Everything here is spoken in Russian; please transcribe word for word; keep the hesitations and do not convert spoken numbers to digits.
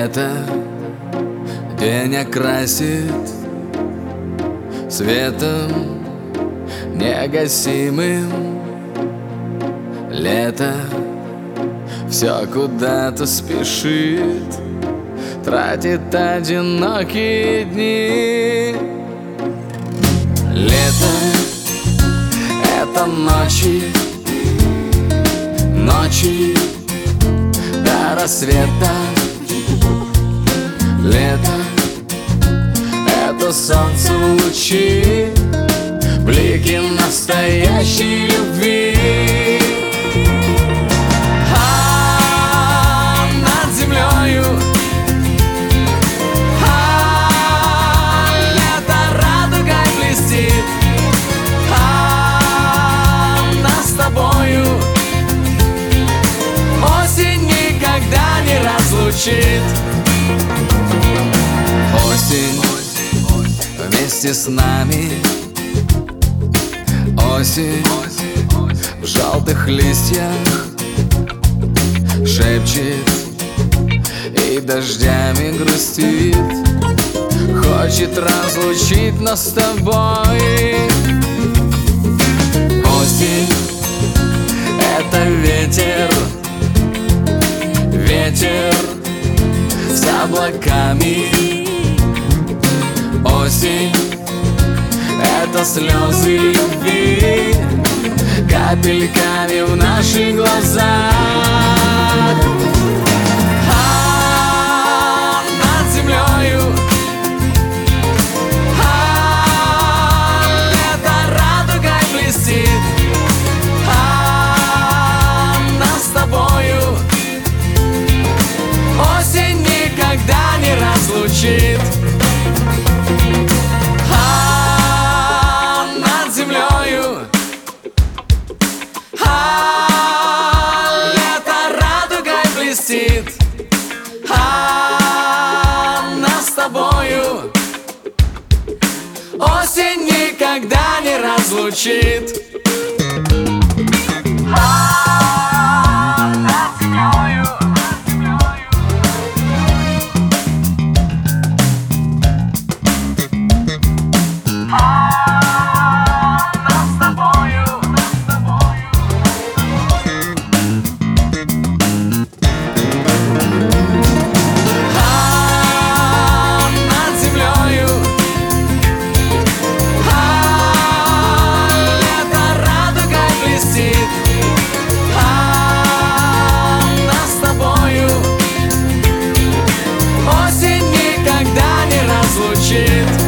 Лето день окрасит светом негасимым. Лето все куда-то спешит, тратит одинокие дни. Лето — это ночи, ночи до рассвета. Лето — это солнце лучи, блики настоящей любви. А над землею а лето радугой блестит, а нас с тобою осень никогда не разлучит. Осень вместе с нами, осень в желтых листьях шепчет и дождями грустит, хочет разлучить нас с тобой. Осень — это ветер, ветер с облаками. Осень — это слезы любви, капельками в наших глазах. А над землею а лето радугой блестит, а нас с тобою осень никогда не разлучит. А над землею а лето радугой блестит, а нас с тобою осень никогда не разлучит. Осень никогда не разлучит.